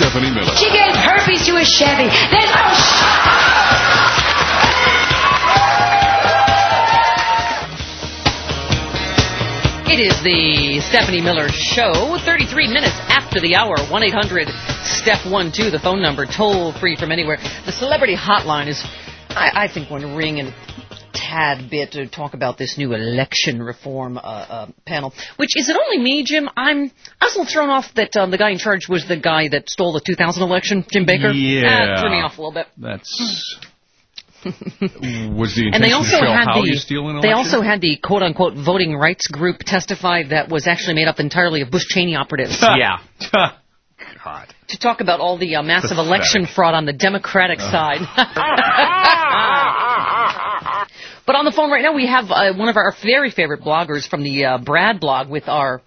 Stephanie Miller. She gave herpes to a Chevy. There's It is the Stephanie Miller Show, 33 minutes after the hour, 1-800-STEP-12, the phone number, toll free from anywhere. The celebrity hotline is, I think, going to ring in a tad bit to talk about this new election reform panel. Which, is it only me, Jim? I was a little thrown off that the guy in charge was the guy that stole the 2000 election, Jim Baker. Yeah. Threw me off a little bit. That's... Was the intention And they also to show had how you steal an election? They also had the quote-unquote voting rights group testify that was actually made up entirely of Bush Cheney operatives. Yeah. God. To talk about all the massive election fraud on the Democratic side. But on the phone right now we have one of our very favorite bloggers from the Brad blog with our...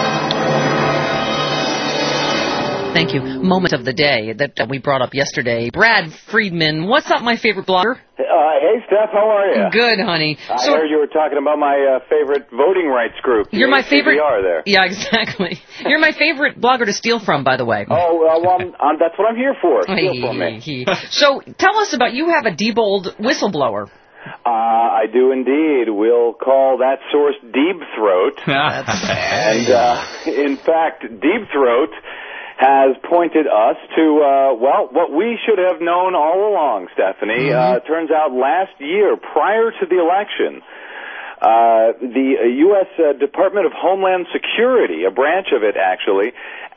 Thank you. Moment of the day that we brought up yesterday. Brad Friedman. What's up, my favorite blogger? Hey, Steph. How are you? Good, honey. I heard you were talking about my favorite voting rights group. You're my favorite. There. Yeah, exactly. You're my favorite blogger to steal from, by the way. Oh, well, that's what I'm here for. Steal from me. So, tell us about, you have a Diebold whistleblower. I do indeed. We'll call that source Deep Throat. And, in fact, Deep Throat has pointed us to, what we should have known all along, Stephanie. Turns out last year, prior to the election, the U.S. Department of Homeland Security, a branch of it actually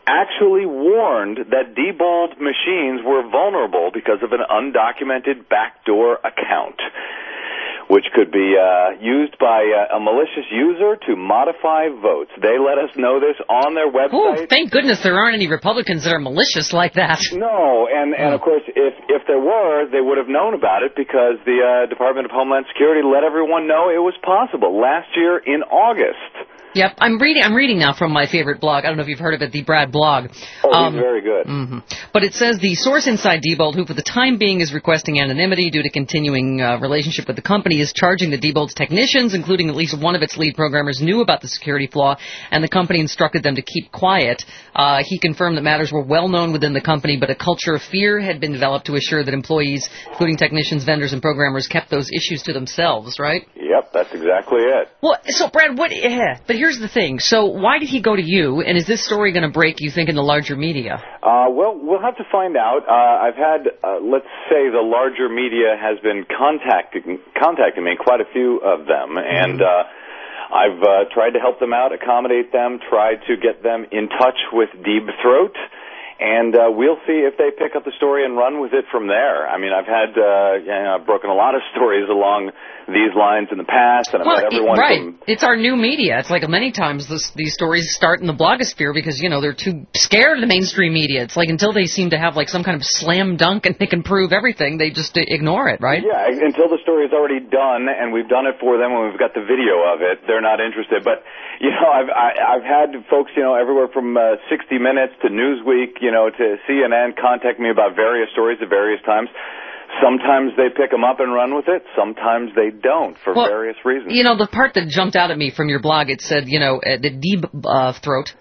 warned that Diebold machines were vulnerable because of an undocumented backdoor account, which could be used by a malicious user to modify votes. They let us know this on their website. Oh, thank goodness there aren't any Republicans that are malicious like that. No, and of course, if there were, they would have known about it because the Department of Homeland Security let everyone know it was possible last year in August. Yep, I'm reading now from my favorite blog. I don't know if you've heard of it, the Brad blog. Oh, he's very good. But it says the source inside Diebold, who for the time being is requesting anonymity due to continuing relationship with the company, is charging the Diebold's technicians, including at least one of its lead programmers, knew about the security flaw, and the company instructed them to keep quiet. He confirmed that matters were well known within the company, but a culture of fear had been developed to assure that employees, including technicians, vendors, and programmers, kept those issues to themselves, right? Yep, that's exactly it. Well, so Brad, but here's the thing. So why did he go to you, and is this story going to break, you think, in the larger media? Well, we'll have to find out. I've had, let's say, the larger media has been contacting me, quite a few of them, and I've tried to help them out, accommodate them, tried to get them in touch with Deep Throat, and we'll see if they pick up the story and run with it from there. I mean, I've had, I've broken a lot of stories along these lines in the past, and I've had everyone from... It's our new media. It's like many times these stories start in the blogosphere because, they're too scared of the mainstream media. It's like until they seem to have like some kind of slam dunk and they can prove everything, they just ignore it, right? Yeah, until the story is already done and we've done it for them and we've got the video of it, they're not interested. But, I've had folks, everywhere from 60 Minutes to Newsweek, to CNN contact me about various stories at various times. Sometimes they pick them up and run with it. Sometimes they don't for various reasons. The part that jumped out at me from your blog, it said, the Deep Throat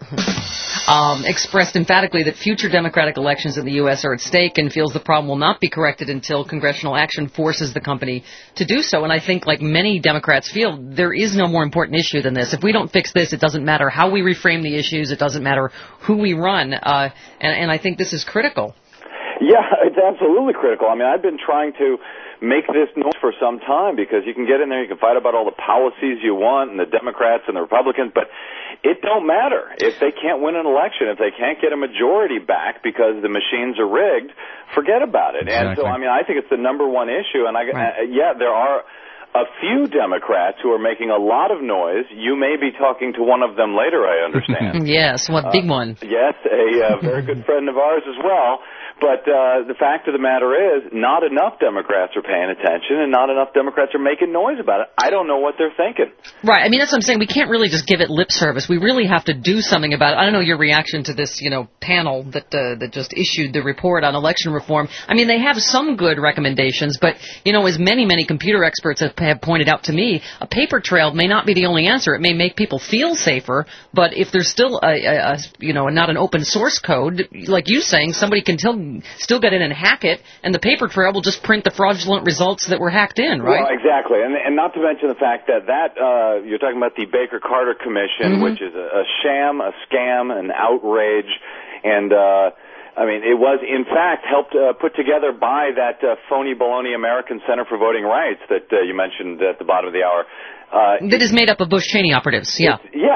expressed emphatically that future Democratic elections in the U.S. are at stake and feels the problem will not be corrected until congressional action forces the company to do so. And I think, like many Democrats feel, there is no more important issue than this. If we don't fix this, it doesn't matter how we reframe the issues. It doesn't matter who we run. And I think this is critical. Yeah, it's absolutely critical. I mean, I've been trying to make this noise for some time because you can get in there, you can fight about all the policies you want and the Democrats and the Republicans, but it don't matter. If they can't win an election, if they can't get a majority back because the machines are rigged, forget about it. Exactly. And so, I mean, I think it's the number one issue. And there are a few Democrats who are making a lot of noise. You may be talking to one of them later, I understand. Yes, what big one. Yes, a very good friend of ours as well. But the fact of the matter is, not enough Democrats are paying attention, and not enough Democrats are making noise about it. I don't know what they're thinking. Right. I mean, that's what I'm saying. We can't really just give it lip service. We really have to do something about it. I don't know your reaction to this, panel that just issued the report on election reform. I mean, they have some good recommendations, but, as many computer experts have pointed out to me, a paper trail may not be the only answer. It may make people feel safer, but if there's still not an open source code, like you saying, somebody can still get in and hack it, and the paper trail will just print the fraudulent results that were hacked in, right? Well, exactly. And not to mention the fact that you're talking about the Baker-Carter Commission, which is a sham, a scam, an outrage, and it was, in fact, helped put together by that phony baloney American Center for Voting Rights that you mentioned at the bottom of the hour. That is made up of Bush-Cheney operatives, yeah.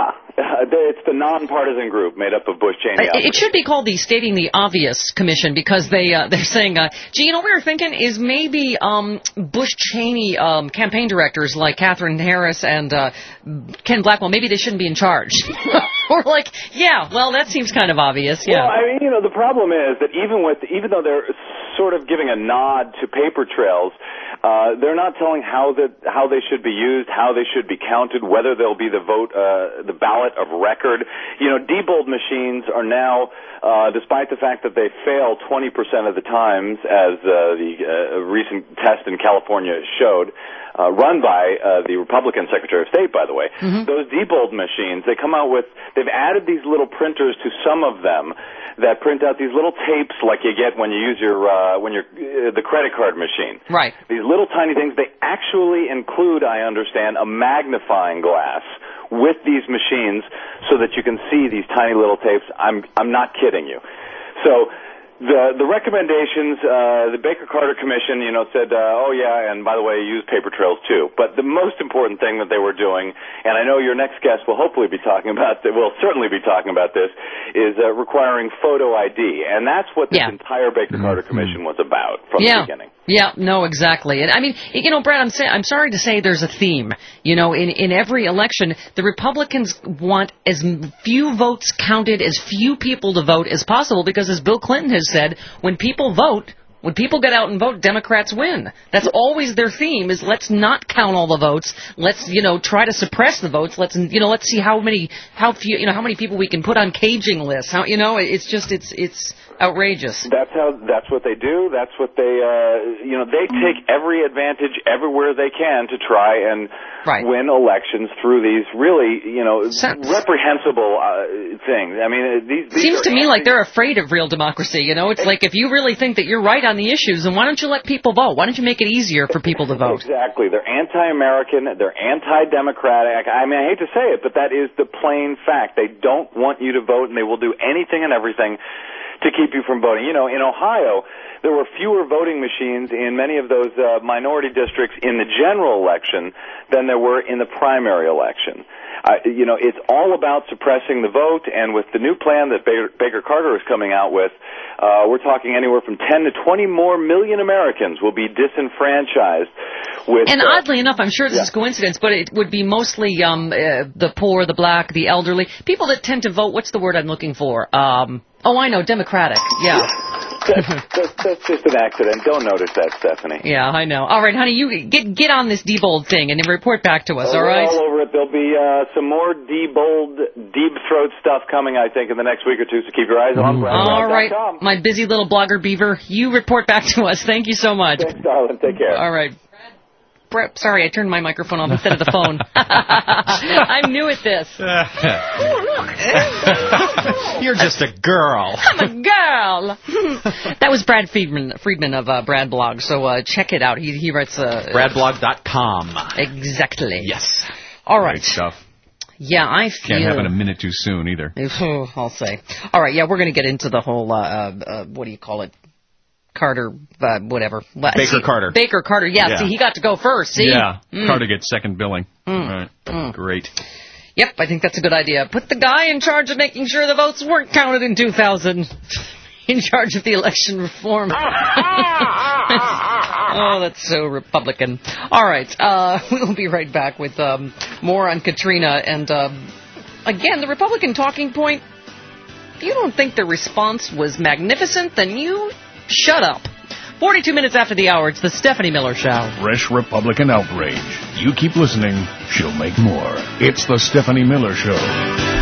It's the nonpartisan group made up of Bush-Cheney operatives. It should be called the Stating the Obvious Commission, because they're saying, gee, what we were thinking is maybe Bush-Cheney campaign directors like Catherine Harris and Ken Blackwell, maybe they shouldn't be in charge. We're like, yeah, well, that seems kind of obvious, yeah. Well, the problem is that even though they're sort of giving a nod to paper trails, they're not telling how they should be used, how they should be counted, whether they'll be the ballot of record. Diebold machines are now, despite the fact that they fail 20% of the times, as the recent test in California showed, run by the Republican Secretary of State, by the way. Those Diebold machines, they've added these little printers to some of them that print out these little tapes like you get when you use the credit card machine. Right. These little tiny things, they actually include, I understand, a magnifying glass with these machines so that you can see these tiny little tapes. I'm not kidding you. So the recommendations, the Baker-Carter Commission, said, and by the way, use paper trails too. But the most important thing that they were doing, and I know your next guest will hopefully be talking about, will certainly be talking about this, is requiring photo ID. And that's what this entire Baker-Carter Commission was about from the beginning. Yeah, no, exactly. And I mean, Brad, I'm sorry to say there's a theme. In every election, the Republicans want as few votes counted, as few people to vote as possible, because as Bill Clinton has said, when people get out and vote, Democrats win. That's always their theme, is let's not count all the votes. Let's, try to suppress the votes. Let's see how many people we can put on caging lists. It's outrageous. That's what they do. That's what they take every advantage everywhere they can to try and win elections through these really, reprehensible things. I mean, these seems to me like they're afraid of real democracy. It's like, if you really think that you're right on the issues, then why don't you let people vote? Why don't you make it easier for people to vote? Exactly. They're anti-American. They're anti-democratic. I mean, I hate to say it, but that is the plain fact. They don't want you to vote, and they will do anything and everything to keep you from voting. In Ohio, there were fewer voting machines in many of those minority districts in the general election than there were in the primary election. It's all about suppressing the vote, and with the new plan that Baker-Carter is coming out with, we're talking anywhere from 10 to 20 more million Americans will be disenfranchised. And oddly enough, I'm sure this is coincidence, but it would be mostly the poor, the black, the elderly, people that tend to vote. What's the word I'm looking for? I know, Democratic. Yeah. That's just an accident. Don't notice that, Stephanie. Yeah, I know. All right, honey, you get on this Diebold thing and then report back to us, all right? All over it. There'll be some more Diebold, deep throat stuff coming, I think, in the next week or two, so keep your eyes on BradBlog.com. All right, my busy little blogger beaver, you report back to us. Thank you so much. Thanks, darling. Take care. All right. Sorry, I turned my microphone off instead of the phone. I'm new at this. You're just a girl. I'm a girl. That was Brad Friedman of BradBlog, so check it out. He writes... BradBlog.com. Exactly. Yes. All right. Great stuff. Yeah, I feel... Can't have it a minute too soon, either. I'll say. All right, yeah, we're going to get into the whole, what do you call it? Carter, whatever. Baker-Carter. Baker-Carter, yeah. See, he got to go first, see? Yeah, Carter gets second billing. Right. Great. Yep, I think that's a good idea. Put the guy in charge of making sure the votes weren't counted in 2000. In charge of the election reform. Oh, that's so Republican. All right, we'll be right back with more on Katrina. And, again, the Republican talking point, if you don't think the response was magnificent, then you Shut up. 42 minutes after the hour, it's the Stephanie Miller Show. Fresh Republican outrage. You keep listening, she'll make more. It's the Stephanie Miller Show.